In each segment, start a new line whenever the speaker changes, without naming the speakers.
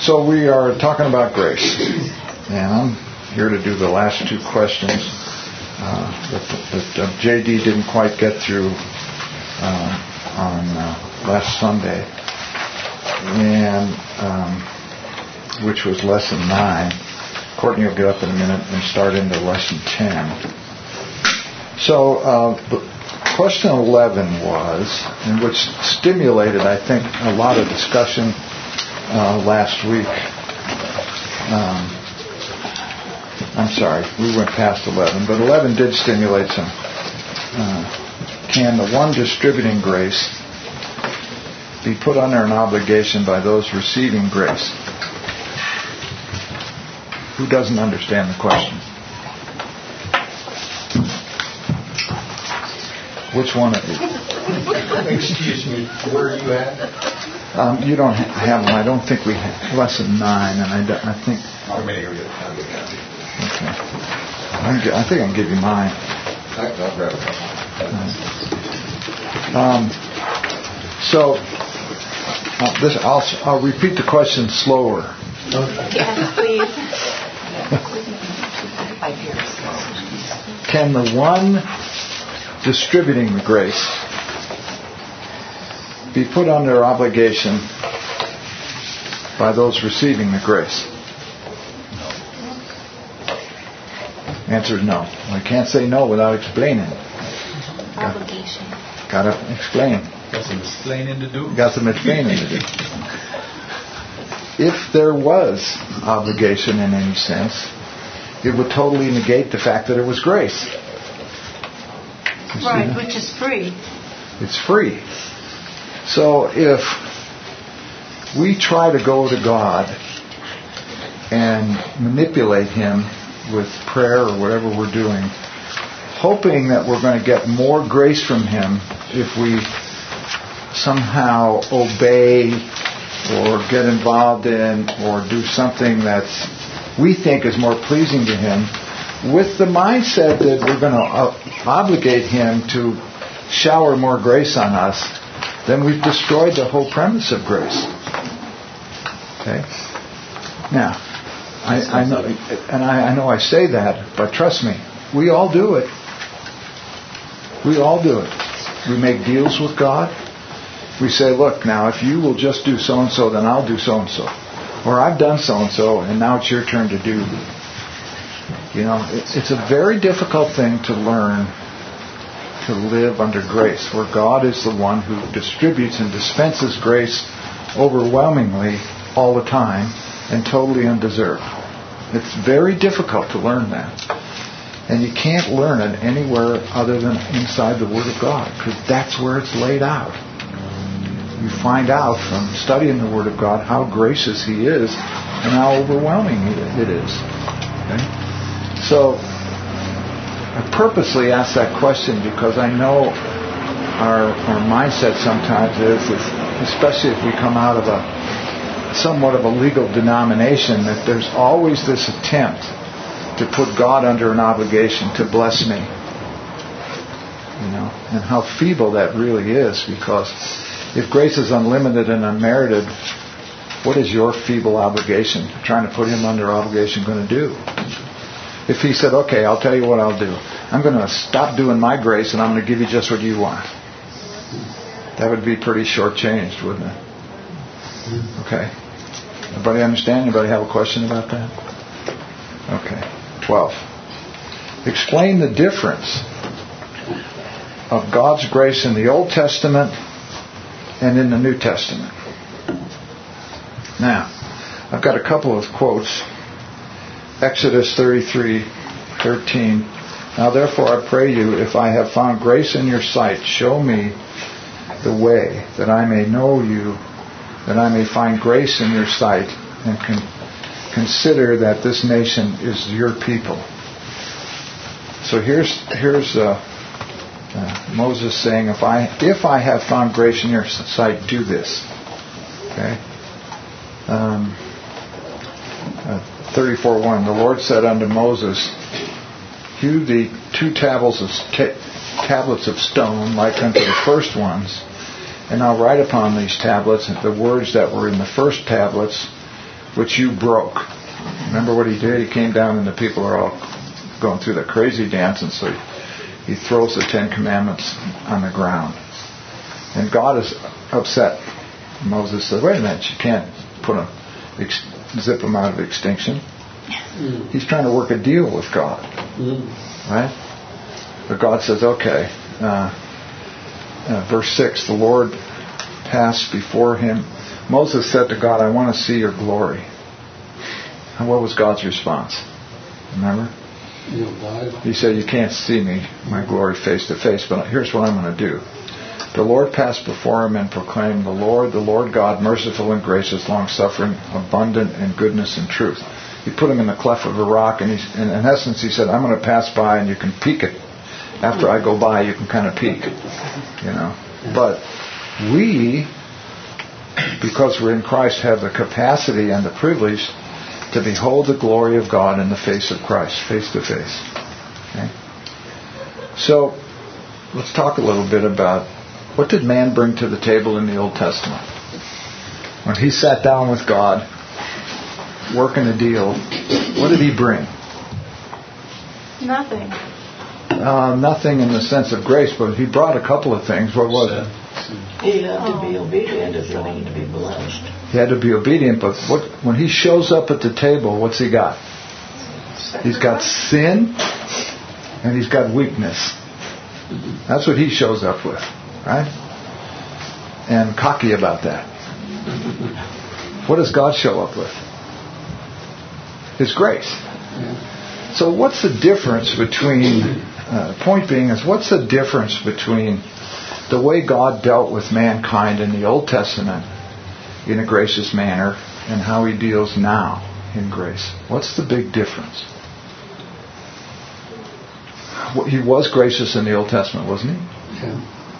So we are talking about grace, and I'm here to do the last two questions that J.D. didn't quite get through on last Sunday, and which was lesson 9. Courtney will get up in a minute and start into lesson 10. So question 11 was, and which stimulated, I think, a lot of discussion last week. I'm sorry, we went past 11, but 11 did stimulate some. Can the one distributing grace be put under an obligation by those receiving grace? Who doesn't understand the question? Which one of you?
Excuse me, where are you at?
You don't have them. I don't think we have. Lesson 9, and I think...
I'm going to go get it.
Okay. I think I can give you mine.
I'll grab it.
I'll repeat the question slower.
Yes, please.
Can the one distributing the grace be put under obligation by those receiving the grace? Answer is no. I can't say no without explaining.
Obligation.
Got to explain.
Got some explaining to do.
Got some explaining to do. If there was obligation in any sense, it would totally negate the fact that it was grace.
Right, which is free.
It's free. So if we try to go to God and manipulate Him with prayer or whatever we're doing, hoping that we're going to get more grace from Him if we somehow obey or get involved in or do something that we think is more pleasing to Him, with the mindset that we're going to obligate Him to shower more grace on us, then we've destroyed the whole premise of grace. Okay? Now, I know, and I know I say that, but trust me, we all do it. We all do it. We make deals with God. We say, look, now if you will just do so-and-so, then I'll do so-and-so. Or I've done so-and-so, and now it's your turn to do. You know, it's a very difficult thing to learn to live under grace, where God is the one who distributes and dispenses grace overwhelmingly all the time and totally undeserved. It's very difficult to learn that. And you can't learn it anywhere other than inside the Word of God, because that's where it's laid out. You find out from studying the Word of God how gracious He is and how overwhelming it is. Okay? So, I purposely asked that question because I know our mindset sometimes is, especially if we come out of somewhat of a legal denomination, that there's always this attempt to put God under an obligation to bless me. You know, and how feeble that really is, because if grace is unlimited and unmerited, what is your feeble obligation, trying to put Him under obligation, going to do? If He said, okay, I'll tell you what I'll do. I'm going to stop doing my grace and I'm going to give you just what you want. That would be pretty shortchanged, wouldn't it? Okay. Everybody understand? Anybody have a question about that? Okay. 12. Explain the difference of God's grace in the Old Testament and in the New Testament. Now, I've got a couple of quotes. Exodus 33:13. Now therefore I pray you, if I have found grace in your sight, show me the way, that I may know you, that I may find grace in your sight, and consider that this nation is your people. So here's Moses saying, if I have found grace in your sight, do this. Okay. 34:1. The Lord said unto Moses, hew thee 2 tablets of stone, like unto the first ones, and I'll write upon these tablets the words that were in the first tablets, which you broke. Remember what he did? He came down and the people are all going through the crazy dance, and so he throws the 10 Commandments on the ground. And God is upset. Moses said, wait a minute, you can't zip them out of extinction. He's trying to work a deal with God. Right? But God says, okay. Verse 6, the Lord passed before him. Moses said to God, I want to see your glory. And what was God's response? Remember? He said, you can't see me, my glory, face to face, but here's what I'm going to do. The Lord passed before him and proclaimed, the Lord God, merciful and gracious, long-suffering, abundant in goodness and truth. He put him in the cleft of a rock, and in essence he said, I'm going to pass by and you can peek it. After I go by, you can kind of peek. But we, because we're in Christ, have the capacity and the privilege to behold the glory of God in the face of Christ, face to face. Okay? So, let's talk a little bit about what did man bring to the table in the Old Testament? When he sat down with God, working a deal, what did he bring?
Nothing.
Nothing in the sense of grace, but he brought a couple of things. What was it?
He had to be obedient if he wanted to be blessed.
He had to be obedient, but when he shows up at the table, what's he got? He's got sin and he's got weakness. That's what he shows up with, right? And cocky about that. What does God show up with? His grace. So what's the difference between, point being is, what's the difference between the way God dealt with mankind in the Old Testament in a gracious manner and how he deals now in grace? What's the big difference? He was gracious in the Old Testament, wasn't he?
Yeah.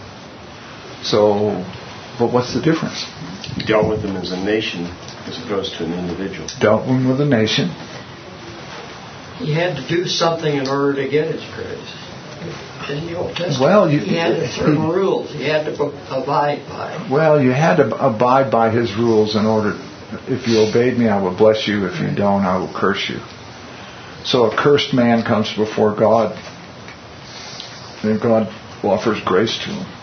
So, but what's the difference?
He dealt with them as a nation as opposed to an individual.
Dealt with a nation.
He had to do something in order to get his grace. In the Old Testament,
well,
he had certain rules he had to abide by.
Well, you had to abide by his rules in order. If you obeyed me, I will bless you. If you don't, I will curse you. So a cursed man comes before God, and God offers grace to him.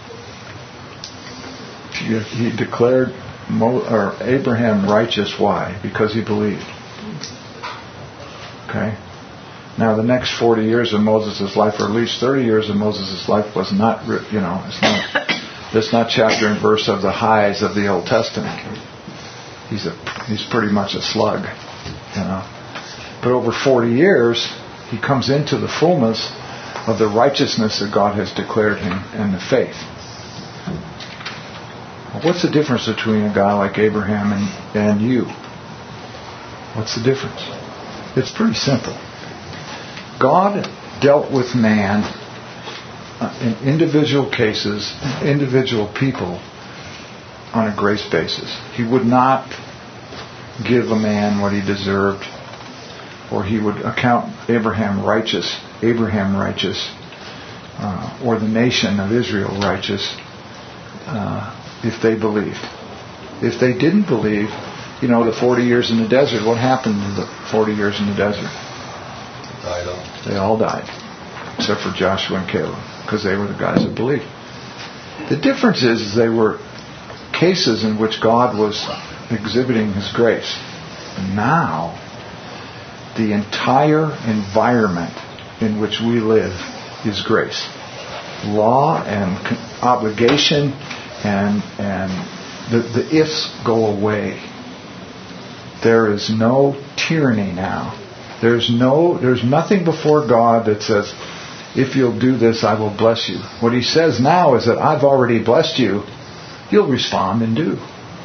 He declared Abraham righteous. Why? Because he believed. Okay. Now, the next 40 years of Moses' life, or at least 30 years of Moses' life, was not, it's not chapter and verse of the highs of the Old Testament. He's pretty much a slug, But over 40 years, he comes into the fullness of the righteousness that God has declared him and the faith. What's the difference between a guy like Abraham and you? What's the difference? It's pretty simple. God dealt with man in individual cases, individual people, on a grace basis. He would not give a man what he deserved, or he would account Abraham righteous, or the nation of Israel righteous, if they believed. If they didn't believe, the 40 years in the desert, what happened to the 40 years in the desert? They all died, except for Joshua and Caleb, because they were the guys that believed. The difference is they were cases in which God was exhibiting his grace. Now, the entire environment in which we live is grace. Law and obligation and the ifs go away. There is no tyranny now. There's nothing before God that says, if you'll do this, I will bless you. What he says now is that I've already blessed you. You'll respond and do.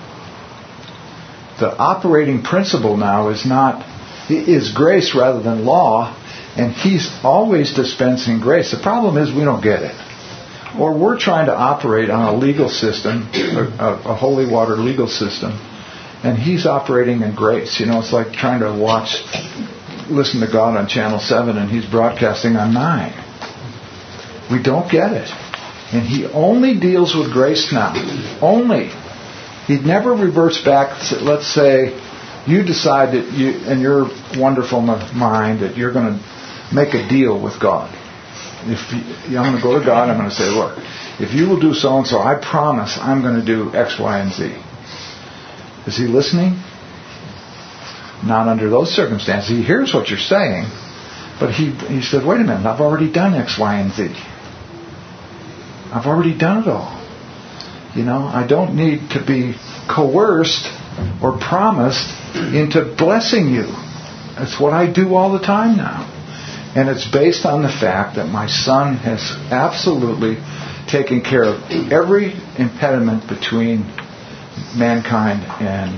The operating principle now is grace rather than law, and he's always dispensing grace. The problem is we don't get it. Or we're trying to operate on a legal system, a holy water legal system, and he's operating in grace. It's like trying to listen to God on Channel 7 and he's broadcasting on 9. We don't get it. And he only deals with grace now. Only. He never reverts back, let's say, You decide that you, in your wonderful mind, that you're going to make a deal with God. I'm going to go to God, I'm going to say, look, if you will do so and so, I promise I'm going to do X, Y, and Z. Is he listening? Not under those circumstances. He hears what you're saying, but he said, wait a minute, I've already done X, Y, and Z. I've already done it all. I don't need to be coerced or promised into blessing you. That's what I do all the time now. And it's based on the fact that my Son has absolutely taken care of every impediment between mankind and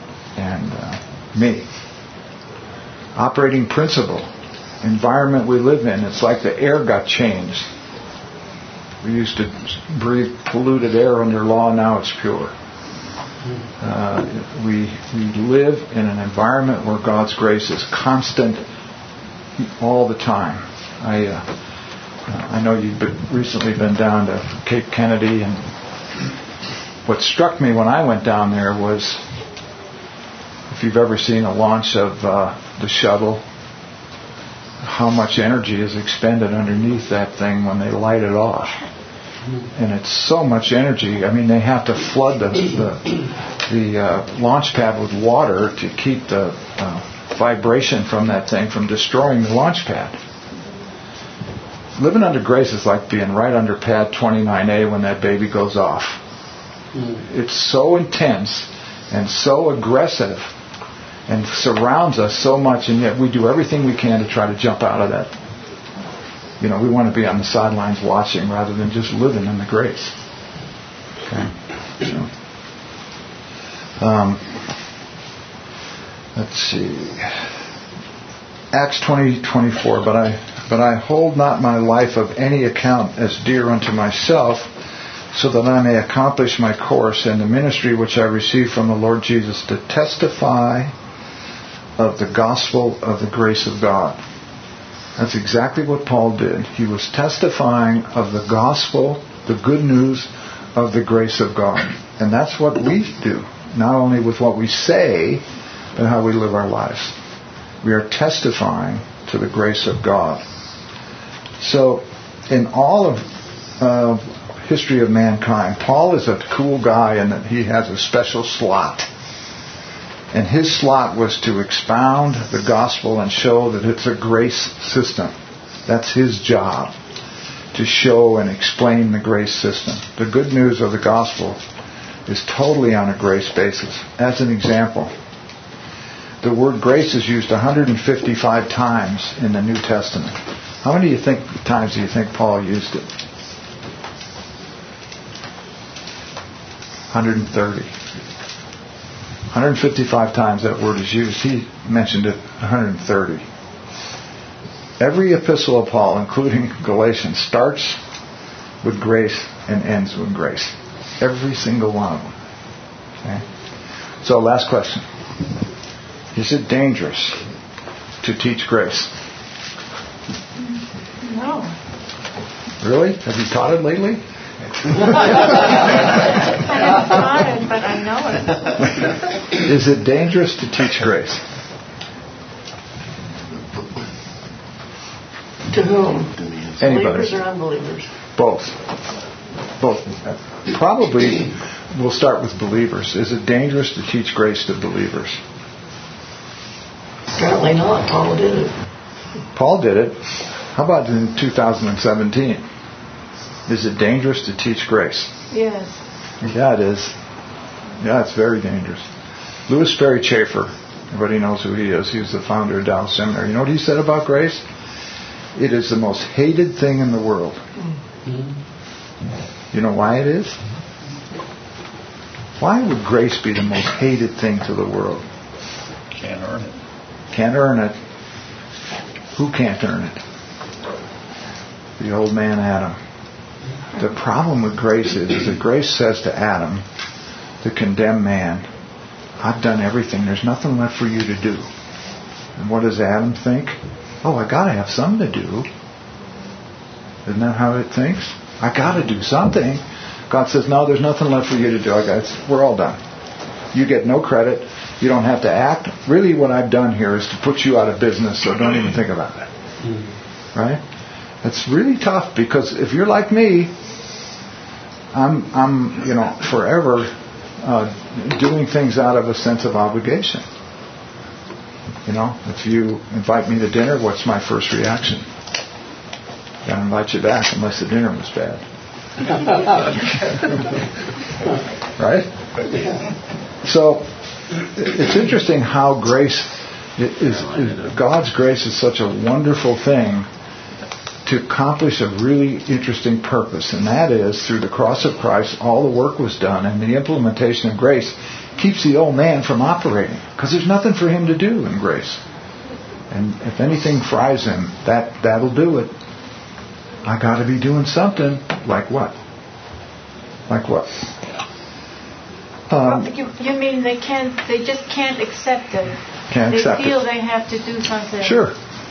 me. Operating principle, environment we live in, it's like the air got changed. We used to breathe polluted air under law, now it's pure. We live in an environment where God's grace is constant all the time. I know you've recently been down to Cape Kennedy, and what struck me when I went down there was, if you've ever seen a launch of the shuttle, how much energy is expended underneath that thing when they light it off. And it's so much energy. I mean, they have to flood the launch pad with water to keep the vibration from that thing from destroying the launch pad. Living under grace is like being right under pad 29A when that baby goes off. It's so intense and so aggressive and surrounds us so much, and yet we do everything we can to try to jump out of that. We want to be on the sidelines watching rather than just living in the grace. Okay. So, let's see. Acts 20:24. But I hold not my life of any account as dear unto myself, so that I may accomplish my course in the ministry which I received from the Lord Jesus, to testify of the gospel of the grace of God. That's exactly what Paul did. He was testifying of the gospel, the good news of the grace of God. And that's what we do, not only with what we say, but how we live our lives. We are testifying to the grace of God. So, in all of history of mankind, Paul is a cool guy in that he has a special slot. And his slot was to expound the gospel and show that it's a grace system. That's his job, to show and explain the grace system. The good news of the gospel is totally on a grace basis. As an example, the word grace is used 155 times in the New Testament. How many times do you think Paul used it? 130. 155 times that word is used. He mentioned it 130. Every epistle of Paul, including Galatians, starts with grace and ends with grace. Every single one of them. Okay? So, last question. Is it dangerous to teach grace?
No.
Really? Have you taught it lately?
I haven't taught it, but I know it.
Is it dangerous to teach grace?
To whom?
Anybody.
Believers or unbelievers?
Both. Probably we'll start with believers. Is it dangerous to teach grace to believers?
Apparently not. Paul did it.
Paul did it. How about in 2017? Is it dangerous to teach grace?
Yes.
Yeah, it is. Yeah, it's very dangerous. Louis Sperry Chafer, everybody knows who he is. He was the founder of Dallas Seminary. You know what he said about grace? It is the most hated thing in the world. You know why it is? Why would grace be the most hated thing to the world?
Can't earn it.
Can't earn it. Who can't earn it? The old man Adam. The problem with grace is that grace says to Adam, the condemned man, I've done everything. There's nothing left for you to do. And what does Adam think? Oh, I got to have something to do. Isn't that how it thinks? I got to do something. God says, no, there's nothing left for you to do. We're all done. You get no credit. You don't have to act. Really what I've done here is to put you out of business, so don't even think about it. Right? It's really tough because if you're like me, I'm forever doing things out of a sense of obligation. If you invite me to dinner, what's my first reaction? I'll invite you back unless the dinner was bad. Right? So it's interesting how grace is God's grace is such a wonderful thing to accomplish a really interesting purpose, and that is through the cross of Christ, all the work was done, and the implementation of grace keeps the old man from operating because there's nothing for him to do in grace. And if anything fries him, that'll do it. I got to be doing something. Like what? Like what?
You mean they just can't accept it?
Can't accept it.
They feel they have to do something.
Sure.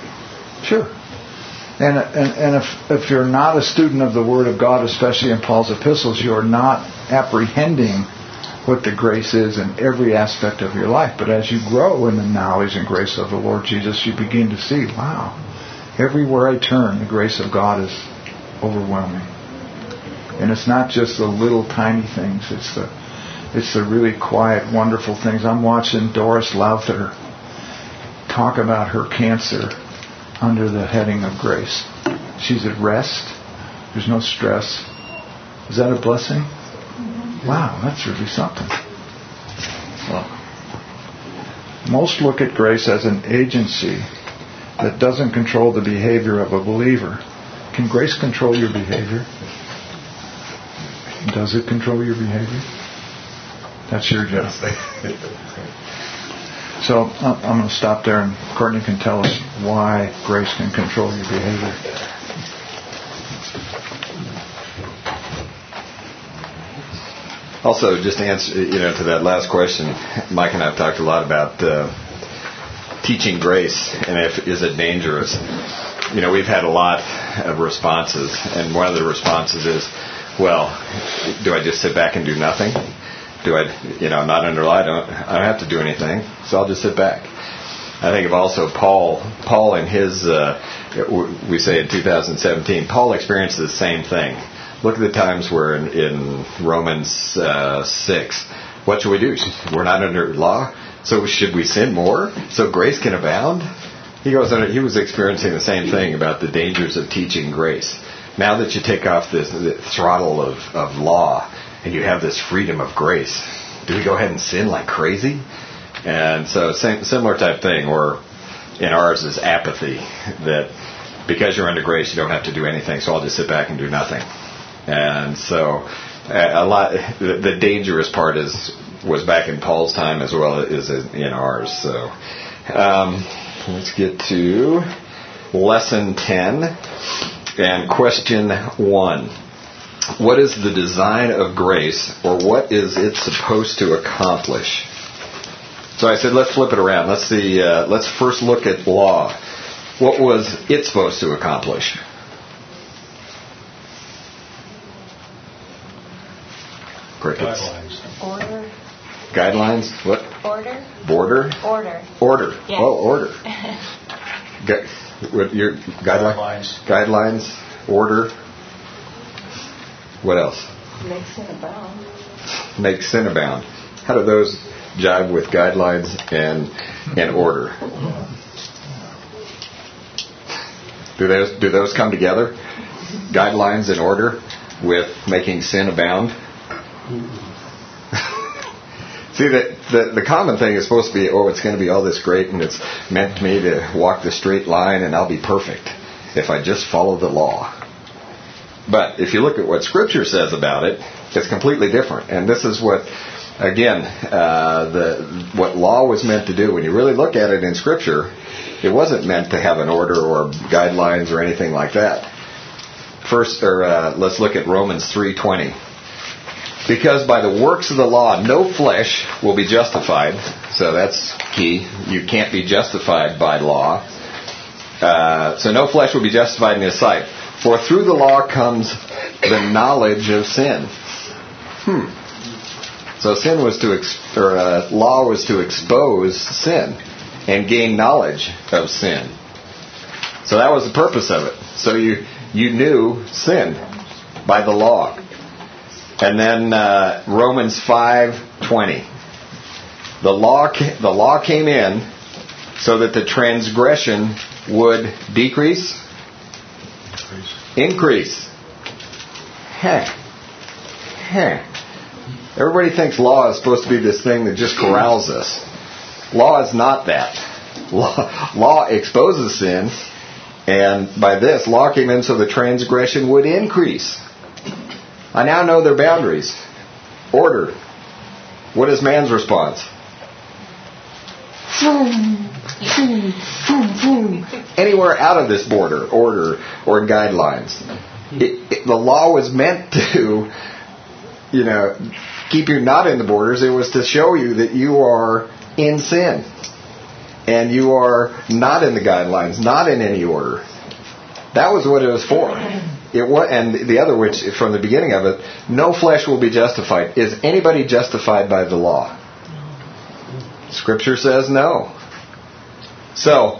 And if you're not a student of the Word of God, especially in Paul's epistles, you're not apprehending what the grace is in every aspect of your life. But as you grow in the knowledge and grace of the Lord Jesus, you begin to see, wow, everywhere I turn, the grace of God is overwhelming. And it's not just the little tiny things. It's the really quiet, wonderful things. I'm watching Doris Lowther talk about her cancer under the heading of grace. She's at rest. There's no stress. Is that a blessing? Mm-hmm. Wow, that's really something. Well, most look at grace as an agency that doesn't control the behavior of a believer. Can grace control your behavior? Does it control your behavior? That's your job. So I'm going to stop there, and Courtney can tell us why grace can control your behavior.
Also, just to answer, to that last question, Mike and I have talked a lot about teaching grace, and is it dangerous? We've had a lot of responses, and one of the responses is, well, do I just sit back and do nothing? Do I, I'm not under law, I don't have to do anything, so I'll just sit back. I think of also Paul in his, we say in 2017, Paul experienced the same thing. Look at the times where in Romans 6, what should we do? We're not under law, so should we sin more so grace can abound? He was experiencing the same thing about the dangers of teaching grace. Now that you take off the throttle of law, and you have this freedom of grace, do we go ahead and sin like crazy? And so similar type thing, or in ours is apathy, that because you're under grace you don't have to do anything, so I'll just sit back and do nothing. And so the dangerous part was back in Paul's time as well as in ours. So let's get to lesson 10 and question 1. What is the design of grace, or what is it supposed to accomplish? So I said, let's flip it around. Let's see. Let's first look at law. What was it supposed to accomplish? Crickets.
Order.
Guidelines. What?
Order.
Border.
Order.
Order.
Yes.
Oh, order. What your guidelines. Order. What else?
Make sin abound.
Make sin abound. How do those jive with guidelines and order? Do those come together? Guidelines and order with making sin abound? See, the common thing is supposed to be, it's going to be all this great, and it's meant me to walk the straight line, and I'll be perfect if I just follow the law. But if you look at what Scripture says about it, it's completely different. And this is what, again, what law was meant to do. When you really look at it in Scripture, it wasn't meant to have an order or guidelines or anything like that. Let's look at Romans 3:20. Because by the works of the law, no flesh will be justified. So that's key. You can't be justified by law. So no flesh will be justified in His sight. For through the law comes the knowledge of sin. So sin was to law was to expose sin and gain knowledge of sin. So that was the purpose of it. So you knew sin by the law. And then Romans 5:20. The law came in so that the transgression would decrease, increase. Everybody thinks law is supposed to be this thing that just corrals us. Law is not that. Law exposes sin, and by this, law came in so the transgression would increase. I now know their boundaries. Order. What is man's response? Anywhere out of this border, order, or guidelines. The law was meant to, keep you not in the borders. It was to show you that you are in sin. And you are not in the guidelines, not in any order. That was what it was for. And the other, which from the beginning of it, no flesh will be justified. Is anybody justified by the law? Scripture says no. So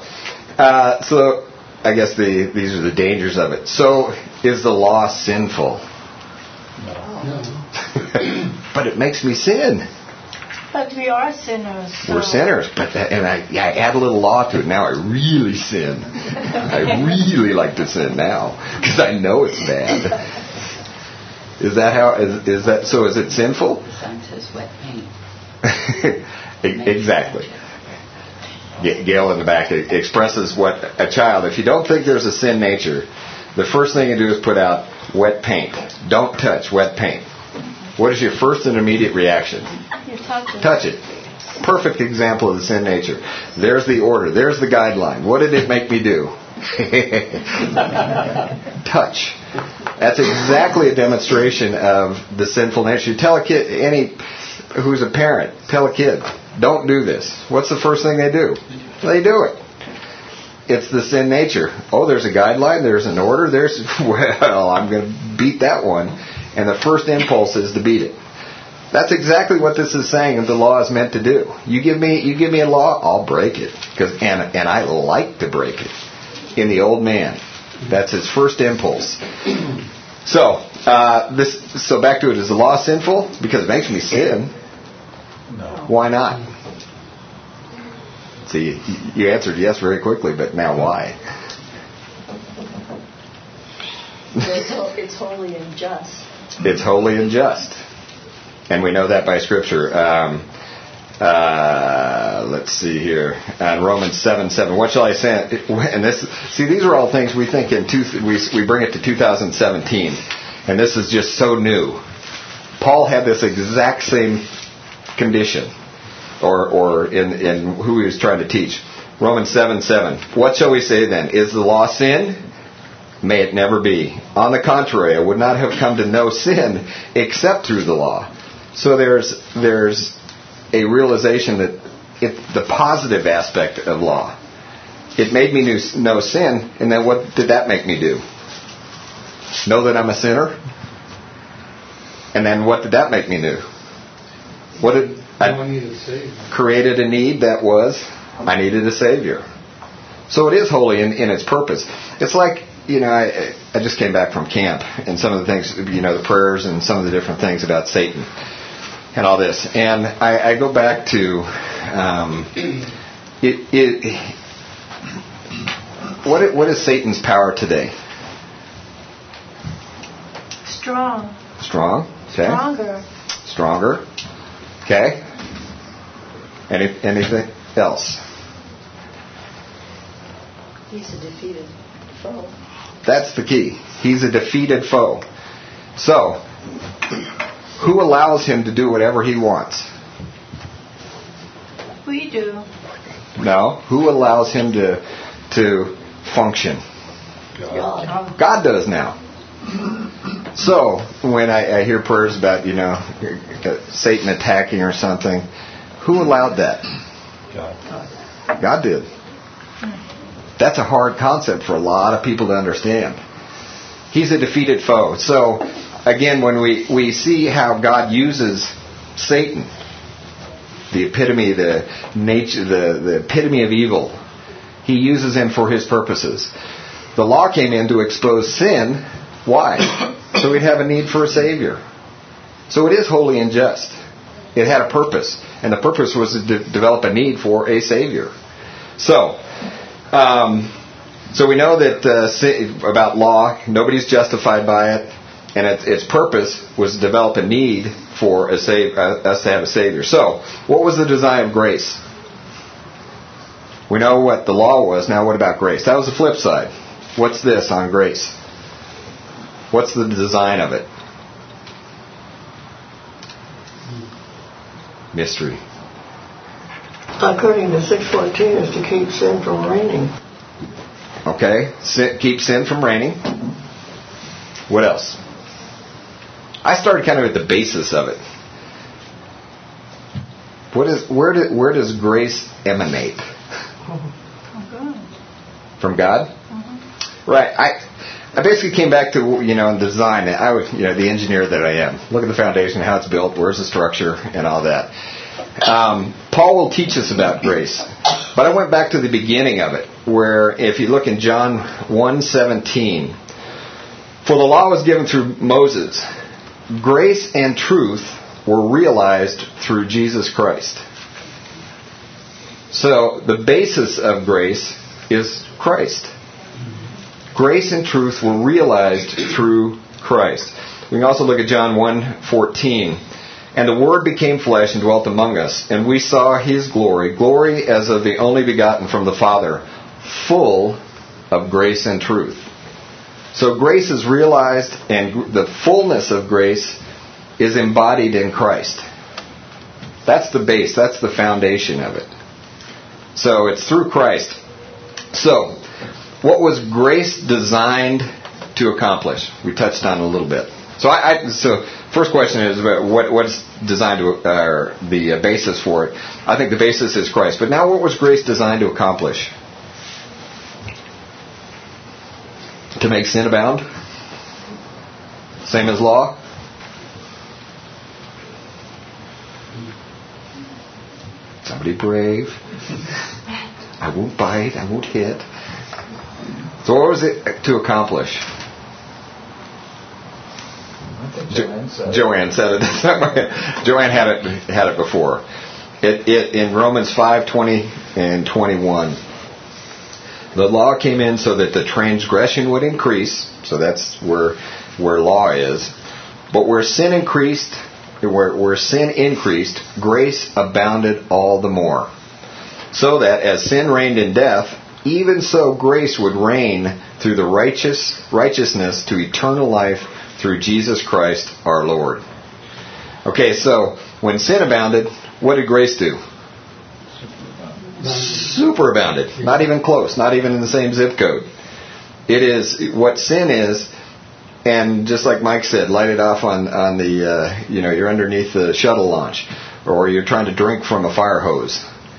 I guess these are the dangers of it. So is the law sinful?
No.
But it makes me sin.
But we are sinners. So.
We're sinners, and I add a little law to it. Now I really sin. I really like to sin now because I know it's bad. Is that how? Is that so? Is it sinful?
The sun says wet paint.
Exactly. Gail in the back expresses what a child. If you don't think there's a sin nature, the first thing you do is put out wet paint. Don't touch wet paint. What is your first and immediate reaction?
You touch it.
Touch it. Perfect example of the sin nature. There's the order. There's the guideline. What did it make me do? Touch. That's exactly a demonstration of the sinful nature. You tell a kid, who's a parent, tell a kid, don't do this. What's the first thing they do? They do it. It's the sin nature. Oh, there's a guideline. There's an order. I'm going to beat that one. And the first impulse is to beat it. That's exactly what this is saying that the law is meant to do. You give me a law, I'll break it. And I like to break it. In the old man. That's his first impulse. So back to it. Is the law sinful? Because it makes me sin.
No.
Why not? See, you answered yes very quickly, but now why?
It's holy and just.
It's holy and just. And we know that by Scripture. Let's see here. Romans 7:7. What shall I say? And these are all things we think we bring it to 2017. And this is just so new. Paul had this exact same condition. Or in who he was trying to teach. Romans 7:7. What shall we say then? Is the law sin? May it never be. On the contrary, I would not have come to know sin except through the law. So there's a realization that the positive aspect of law. It made me know sin, and then what did that make me do? Know that I'm a sinner? And then what did that make me do? What did I created a need that was I needed a Savior. So it is holy in its purpose. It's like, I just came back from camp, and some of the things, the prayers and some of the different things about Satan and all this. And I go back to what is Satan's power today?
Strong.
Strong? Okay. Stronger. Okay. Anything else?
He's a defeated foe.
That's the key. He's a defeated foe. So, who allows him to do whatever he wants?
We do.
No. Who allows him to function? God does now. So, when I hear prayers about, Satan attacking or something, who allowed that? God did. That's a hard concept for a lot of people to understand. He's a defeated foe. So, again, when we see how God uses Satan the epitome, the nature, the epitome of evil. He uses him for his purposes. The law came in to expose sin. Why? So we'd have a need for a Savior. So it is holy and just. It had a purpose. And the purpose was to develop a need for a Savior. So we know that about law, nobody's justified by it. And its purpose was to develop a need for us to have a Savior. So, what was the design of grace? We know what the law was. Now what about grace? That was the flip side. What's this on grace? What's the design of it? Mystery.
According to 6:14 is to keep sin from reigning.
Okay. Keep sin from reigning. What else? I started kind of at the basis of it. Where does grace emanate? From God? Mm-hmm. Right. I basically came back to the design. I was the engineer that I am. Look at the foundation, how it's built, where's the structure, and all that. Paul will teach us about grace, but I went back to the beginning of it, where if you look in John 1:17, for the law was given through Moses. Grace and truth were realized through Jesus Christ. So the basis of grace is Christ. Grace and truth were realized through Christ. We can also look at John 1:14. And the Word became flesh and dwelt among us, and we saw His glory, glory as of the only begotten from the Father, full of grace and truth. So grace is realized, and the fullness of grace is embodied in Christ. That's the base. That's the foundation of it. So it's through Christ. So, what was grace designed to accomplish? We touched on it a little bit. So first question is what's designed to, or the basis for it. I think the basis is Christ. But now, what was grace designed to accomplish? To make sin abound? Same as law? Somebody brave. I won't bite. I won't hit. So what was it to accomplish?
I think
Joanne said it. Joanne had it before. It in Romans 5:20 and 21. The law came in so that the transgression would increase. So that's where law is. But where sin increased, grace abounded all the more. So that as sin reigned in death, even so grace would reign through the righteousness to eternal life through Jesus Christ our Lord. Okay, so when sin abounded, what did grace do? Superabounded. Not even close. Not even in the same zip code. It is what sin is, and just like Mike said, light it off on the you're underneath the shuttle launch, or you're trying to drink from a fire hose.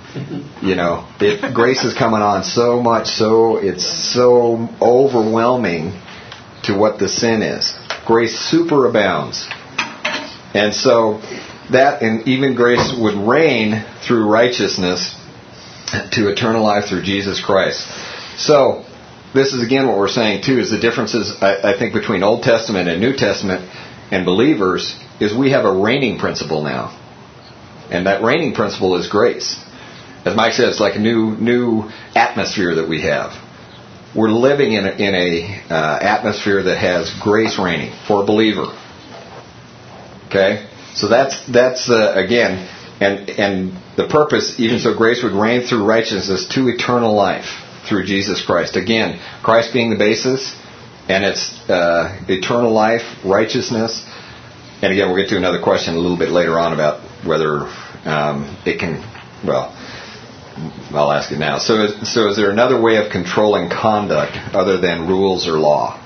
Grace is coming on so much, so it's so overwhelming to what the sin is. Grace superabounds, and so that, and even grace would reign through righteousness to eternal life through Jesus Christ. So, this is again what we're saying too, is the differences, I think, between Old Testament and New Testament and believers is we have a reigning principle now. And that reigning principle is grace. As Mike said, it's like a new atmosphere that we have. We're living in a atmosphere that has grace reigning for a believer. Okay? So that's again, and the purpose, even so grace would reign through righteousness to eternal life through Jesus Christ. Again, Christ being the basis, and it's eternal life, righteousness. And again, we'll get to another question a little bit later on about whether it can, well, I'll ask it now. So is there another way of controlling conduct other than rules or law?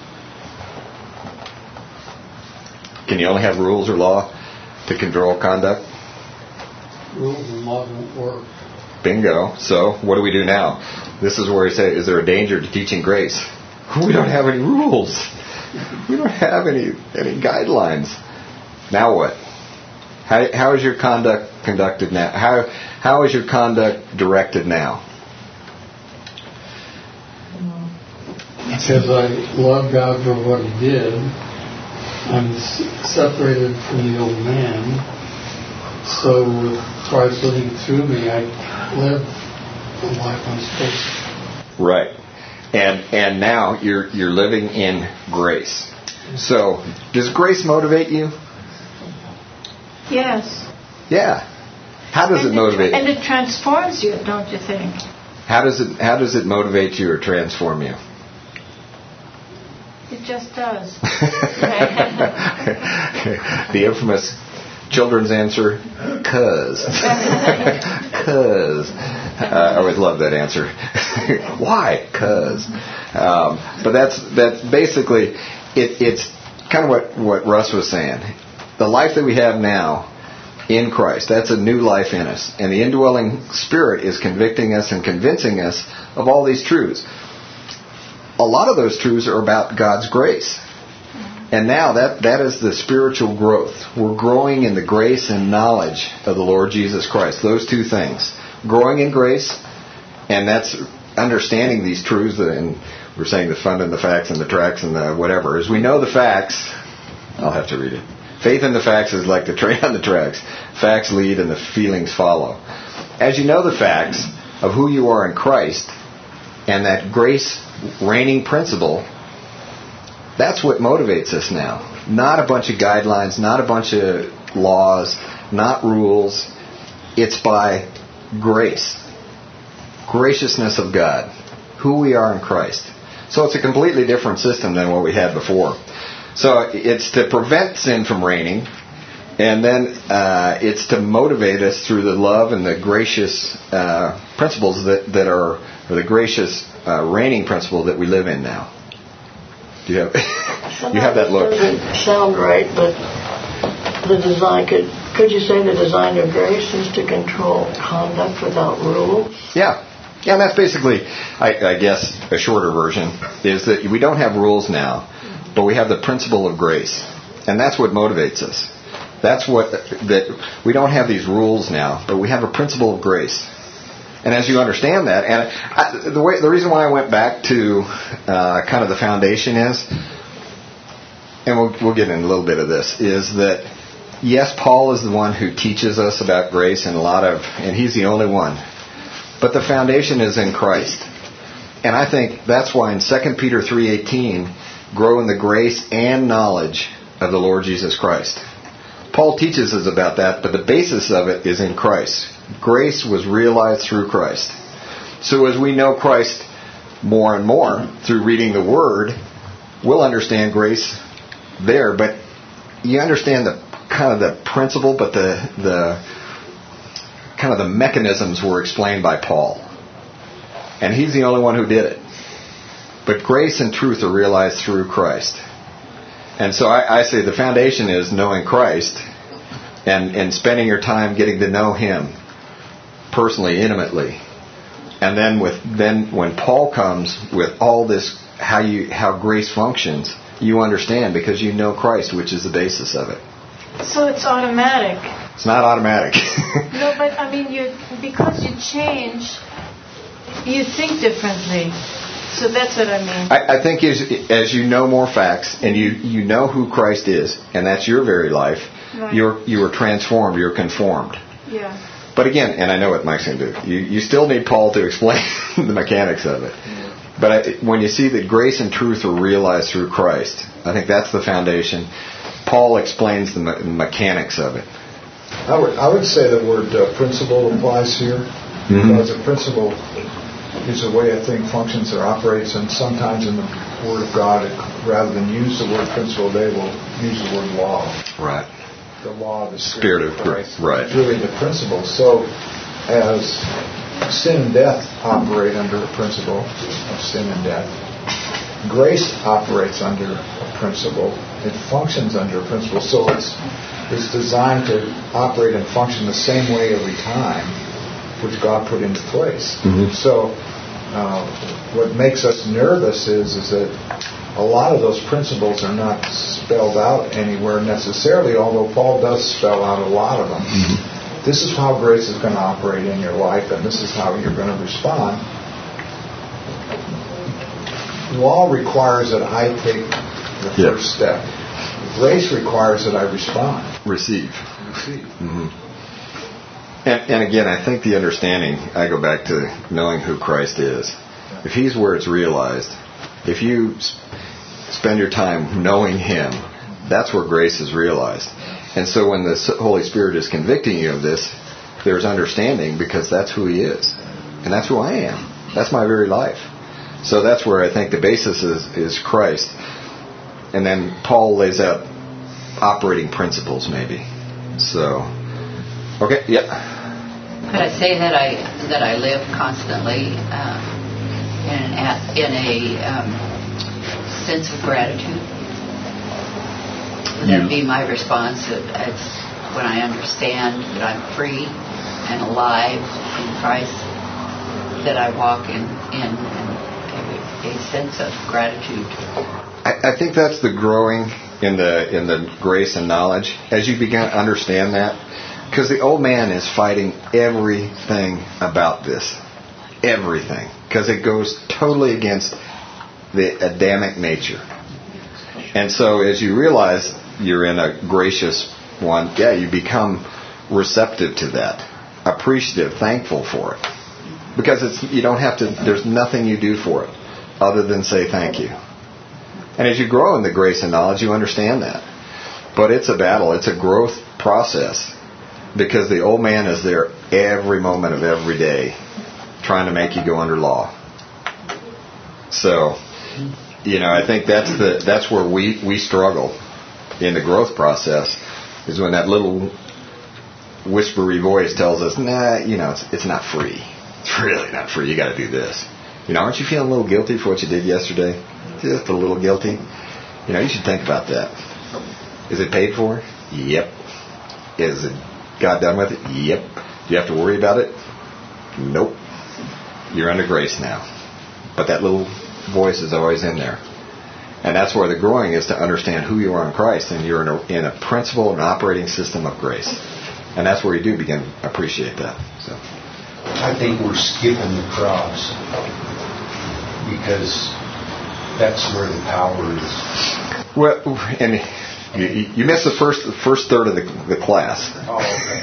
Can you only have rules or law to control conduct?
Rules and law don't work.
Bingo. So what do we do now? This is where he says, is there a danger to teaching grace? We don't have any rules. We don't have any guidelines. Now what? How is your conduct conducted now? How is your conduct directed now?
Because I love God for what He did. I'm separated from the old man. So with Christ living through me, I live the life I'm supposed to.
Right. And now you're living in grace. So, does grace motivate you?
Yes.
Yeah. How does it motivate you?
And it transforms you, don't you think?
How does it motivate you or transform you?
It just does.
The infamous children's answer, 'cause. 'Cause. I always love that answer. Why? 'Cause. But that's basically, it's kind of what Russ was saying. The life that we have now in Christ, that's a new life in us. And the indwelling Spirit is convicting us and convincing us of all these truths. A lot of those truths are about God's grace. And now that is the spiritual growth. We're growing in the grace and knowledge of the Lord Jesus Christ. Those two things. Growing in grace, and that's understanding these truths. And we're saying the fun and the facts and the tracks and the whatever. As we know the facts, I'll have to read it. Faith in the facts is like the train on the tracks. Facts lead and the feelings follow. As you know the facts of who you are in Christ, and that grace reigning principle, that's what motivates us now. Not a bunch of guidelines, not a bunch of laws, not rules. It's by grace. Graciousness of God. Who we are in Christ. So it's a completely different system than what we had before. So it's to prevent sin from reigning, and then it's to motivate us through the love and the gracious principles that are, or the gracious reigning principle that we live in now. Do you have you have that look?
Doesn't sound right, but the design could you say the design of grace is to control conduct without rules?
Yeah. Yeah, and that's basically, I guess, a shorter version, is that we don't have rules now, but we have the principle of grace. And that's what motivates us. That's that we don't have these rules now, but we have a principle of grace. And as you understand that, and the reason why I went back to kind of the foundation is, and we'll get in a little bit of this, is that yes, Paul is the one who teaches us about grace and he's the only one. But the foundation is in Christ. And I think that's why in 2 Peter 3:18, grow in the grace and knowledge of the Lord Jesus Christ. Paul teaches us about that, but the basis of it is in Christ. Grace was realized through Christ. So as we know Christ more and more through reading the Word, we'll understand grace there. But you understand the kind of the principle, but the kind of the mechanisms were explained by Paul. And he's the only one who did it. But grace and truth are realized through Christ. And so I say the foundation is knowing Christ and spending your time getting to know Him personally, intimately. And then when Paul comes with all this, how grace functions, you understand because you know Christ, which is the basis of it.
So it's automatic.
It's not automatic.
No, but I mean, because you change, you think differently. So that's what I mean.
I think as you know more facts and you know who Christ is, and that's your very life, right. You are transformed, you're conformed.
Yeah.
But again, and I know what Mike's going to do, you still need Paul to explain the mechanics of it. Yeah. But when you see that grace and truth are realized through Christ, I think that's the foundation. Paul explains the mechanics of it.
I would say the word principle applies here, because a principle is a way a thing functions or operates, and sometimes in the Word of God, rather than use the word principle, they will use the word law.
Right.
The law of the Spirit of Christ.
Right.
It's really the principle. So, as sin and death operate under a principle of sin and death, grace operates under a principle. It functions under a principle. So it's designed to operate and function the same way every time, which God put into place. Mm-hmm. So what makes us nervous is that a lot of those principles are not spelled out anywhere necessarily, although Paul does spell out a lot of them. Mm-hmm. this is how grace is going to operate in your life, and this is how you're going to respond. Law requires that I take the first step. Grace requires that I respond.
Receive. Mm-hmm. And again, I think the understanding, I go back to knowing who Christ is. If He's where it's realized, if you spend your time knowing Him, that's where grace is realized. And so when the Holy Spirit is convicting you of this, there's understanding because that's who He is. And that's who I am. That's my very life. So that's where I think the basis is Christ. And then Paul lays out operating principles maybe. So, okay, yeah.
Could I say that I live constantly in a sense of gratitude? Would that be my response? It's when I understand that I'm free and alive in Christ, that I walk in a sense of gratitude.
I think that's the growing in the grace and knowledge as you begin to understand that, because the old man is fighting everything about this, everything, because it goes totally against the Adamic nature. And so as you realize you're in a gracious one, you become receptive to that, appreciative, thankful for it, because you don't have to. There's nothing you do for it other than say thank you. And as you grow in the grace and knowledge, you understand that. But it's a battle. It's a growth process, because the old man is there every moment of every day trying to make you go under law. So, I think that's where we struggle in the growth process, is when that little whispery voice tells us, it's not free. It's really not free. You got to do this. Aren't you feeling a little guilty for what you did yesterday? Just a little guilty. You should think about that. Is it paid for? Yep. Is it God done with it? Yep. Do you have to worry about it? Nope. You're under grace now. But that little voice is always in there. And that's where the growing is, to understand who you are in Christ, and you're in a principle and operating system of grace. And that's where you do begin to appreciate that. So,
I think we're skipping the cross, because that's where the power is.
Well, and you missed the first third of the class.
Oh,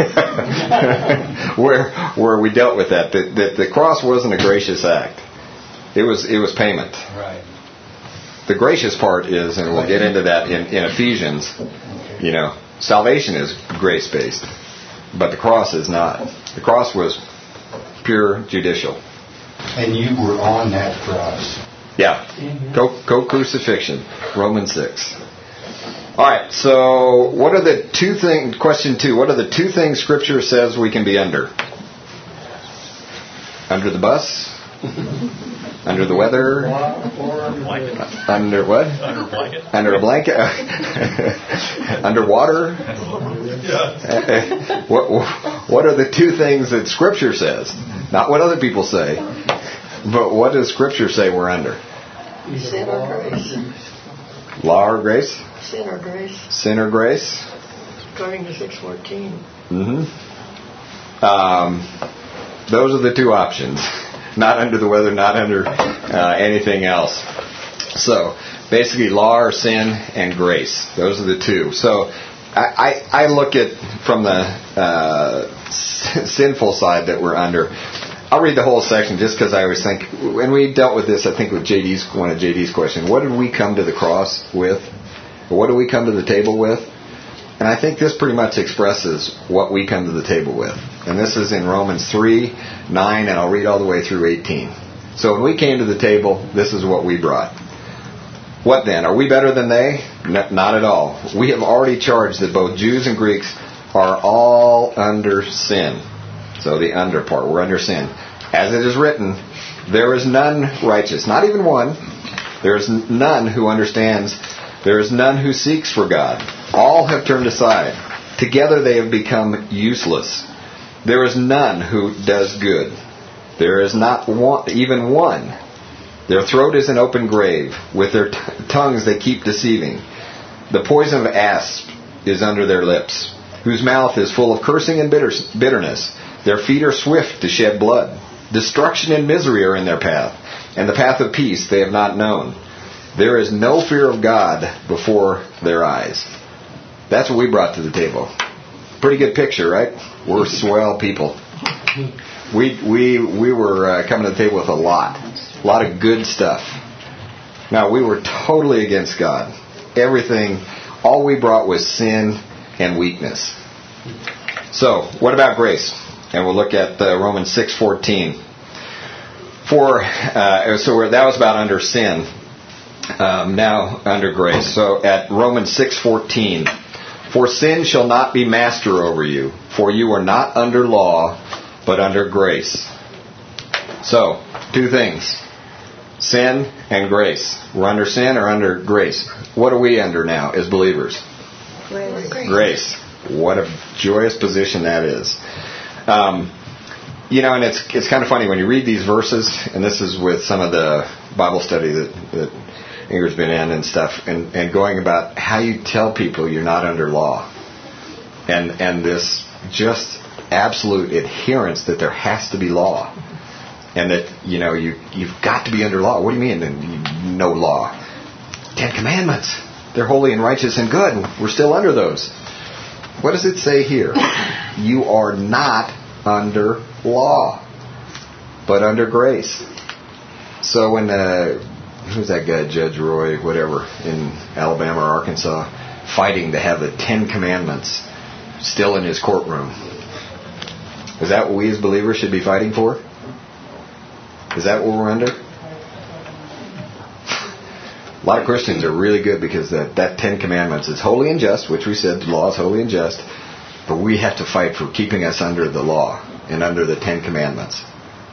okay.
where we dealt with that the cross wasn't a gracious act. It was payment.
Right.
The gracious part is, and we'll get into that in Ephesians, salvation is grace-based, but the cross is not. The cross was pure judicial.
And you were on that cross.
Yeah. Co-crucifixion. Romans 6. All right, so what are the two things, question 2, what are the two things Scripture says we can be under? Under the bus? Under the weather? Under what?
Under a blanket.
Under a blanket? Underwater? What are the two things that Scripture says? Not what other people say, but what does Scripture say we're under?
Sin or grace?
Law or grace?
Sin or grace.
Sin or grace?
According to 6:14.
Mm-hmm. Those are the two options. Not under the weather, not under anything else. So, basically, law or sin and grace. Those are the two. So, I look at from the sinful side that we're under. I'll read the whole section just because I always think, and we dealt with this, I think, with one of JD's questions. What did we come to the cross with? Or what do we come to the table with? And I think this pretty much expresses what we come to the table with. And this is in Romans 3, 9, and I'll read all the way through 18. So when we came to the table, this is what we brought. What then? Are we better than they? Not at all. We have already charged that both Jews and Greeks are all under sin. So the under part, we're under sin. As it is written, there is none righteous, not even one. There is none who understands. There is none who seeks for God. All have turned aside. Together they have become useless. There is none who does good. There is not one, even one. Their throat is an open grave. With their tongues they keep deceiving. The poison of asp is under their lips. whose mouth is full of cursing and bitterness. Their feet are swift to shed blood. Destruction and misery are in their path, and the path of peace they have not known. There is no fear of God before their eyes. That's what we brought to the table. Pretty good picture, right? We're swell people. We were coming to the table with a lot of good stuff. Now, we were totally against God. Everything, all we brought was sin and weakness. So, what about grace? And we'll look at Romans 6:14. So that was about under sin. Now under grace. So at Romans 6:14, for sin shall not be master over you, for you are not under law, but under grace. So, two things. Sin and grace. We're under sin or under grace? What are we under now as believers? Grace. What a joyous position that is. And it's kind of funny when you read these verses, and this is with some of the Bible study that Ingrid's been in and stuff, and going about how you tell people you're not under law. And this just absolute adherence that there has to be law. And that, you've got to be under law. What do you mean no law? 10 Commandments. They're holy and righteous and good. We're still under those. What does it say here? You are not under law, but under grace. So when who's that guy, Judge Roy, whatever, in Alabama or Arkansas, fighting to have the 10 Commandments still in his courtroom. Is that what we as believers should be fighting for? Is that what we're under? A lot of Christians are really good because that 10 Commandments is holy and just, which we said the law is holy and just, but we have to fight for keeping us under the law and under the 10 Commandments.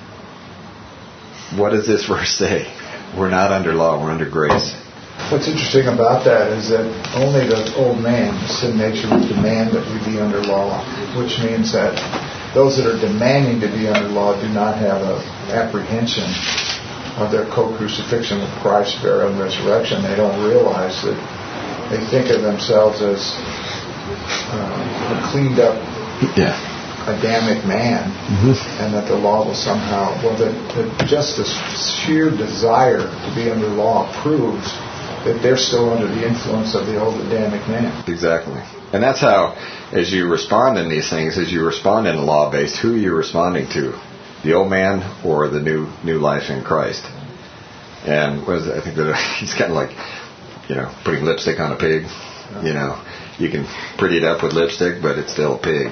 What does this verse say? We're not under law, we're under grace.
What's interesting about that is that only the old man, the sin nature, would demand that we be under law, which means that those that are demanding to be under law do not have an apprehension of their co-crucifixion with Christ's burial and resurrection. They don't realize that they think of themselves as a cleaned up Adamic man, and that the law will somehow, just the sheer desire to be under law proves that they're still under the influence of the old Adamic man.
Exactly. And that's how, as you respond in these things, as you respond in a law-based, who are you responding to? The old man or the new life in Christ? And I think that he's kind of like, putting lipstick on a pig. You can pretty it up with lipstick, but it's still a pig.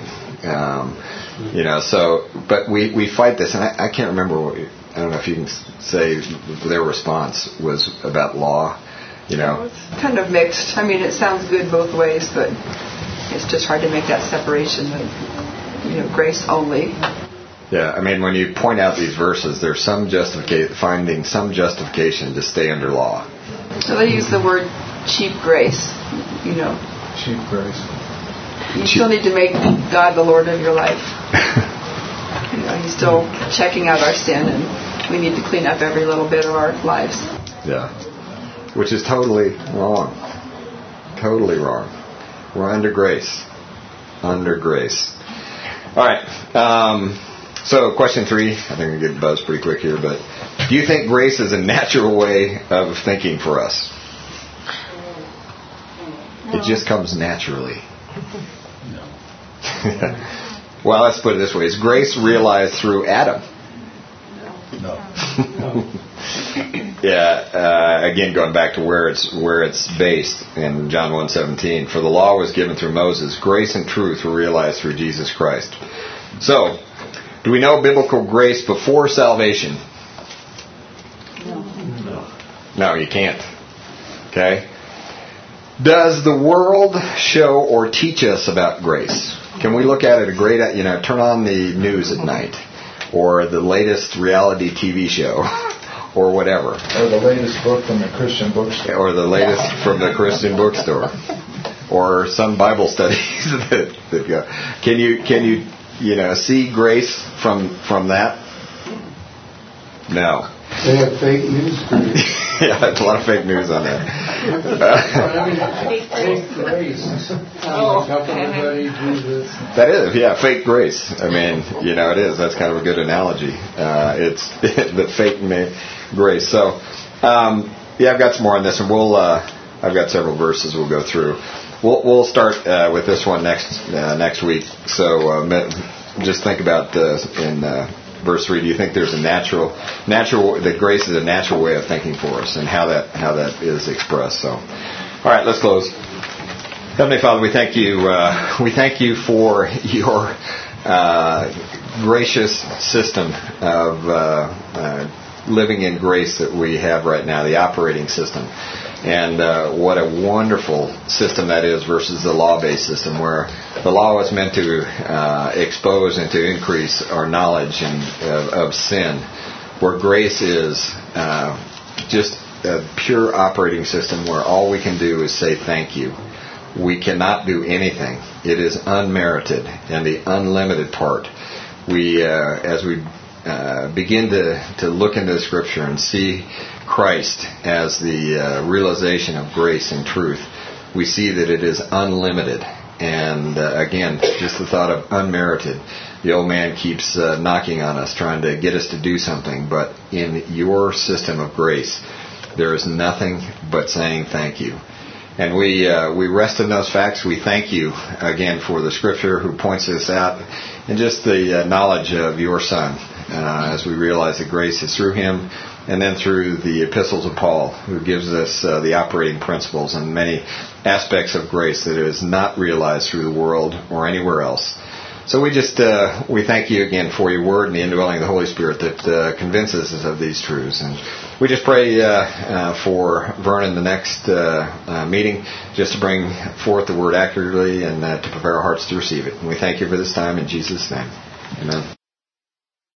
But we fight this, and I can't remember I don't know if you can say their response was about law.
It's kind of mixed. I mean, it sounds good both ways, but it's just hard to make that separation of, grace only.
Yeah, I mean, when you point out these verses, there's finding some justification to stay under law.
So they use the word cheap grace,
Cheap grace.
You still need to make God the Lord of your life. He's still checking out our sin, and we need to clean up every little bit of our lives.
Yeah. Which is totally wrong. Totally wrong. We're under grace. Under grace. All right. So question 3. I think we get buzzed pretty quick here, but do you think grace is a natural way of thinking for us? It just comes naturally.
No.
Well, let's put it this way. Is grace realized through Adam?
No.
Again, going back to where it's based in John 1:17. For the law was given through Moses. Grace and truth were realized through Jesus Christ. So, do we know biblical grace before salvation? No, you can't. Okay? Does the world show or teach us about grace? Can we look at it turn on the news at night, or the latest reality TV show, or whatever.
Or the latest book from the Christian bookstore.
Or the latest from the Christian bookstore. Or some Bible studies that go. Can you see grace from that? No.
They have fake news.
Yeah, there's a lot of fake news on that.
Fake grace. Help everybody do this.
That is, yeah, fake grace. I mean, it is. That's kind of a good analogy. It's the fake grace. So, I've got some more on this, and I've got several verses we'll go through. We'll start with this one next week. So just think about in verse 3. Do you think there's a natural that grace is a natural way of thinking for us, and how that is expressed? So, all right, let's close. Heavenly Father, we thank you. We thank you for your gracious system of living in grace that we have right now, the operating system. And what a wonderful system that is versus the law-based system, where the law was meant to expose and to increase our knowledge of sin, where grace is just a pure operating system where all we can do is say thank you. We cannot do anything. It is unmerited. And the unlimited part, as we begin to look into the Scripture and see Christ as the realization of grace and truth, we see that it is unlimited. And again, just the thought of unmerited. The old man keeps knocking on us, trying to get us to do something. But in your system of grace, there is nothing but saying thank you. And we rest in those facts. We thank you again for the Scripture who points us out, and just the knowledge of your Son, as we realize that grace is through him, and then through the epistles of Paul, who gives us the operating principles and many aspects of grace that is not realized through the world or anywhere else. So we just we thank you again for your word and the indwelling of the Holy Spirit that convinces us of these truths. And we just pray for Vernon the next meeting, just to bring forth the word accurately and to prepare our hearts to receive it. And we thank you for this time in Jesus' name. Amen.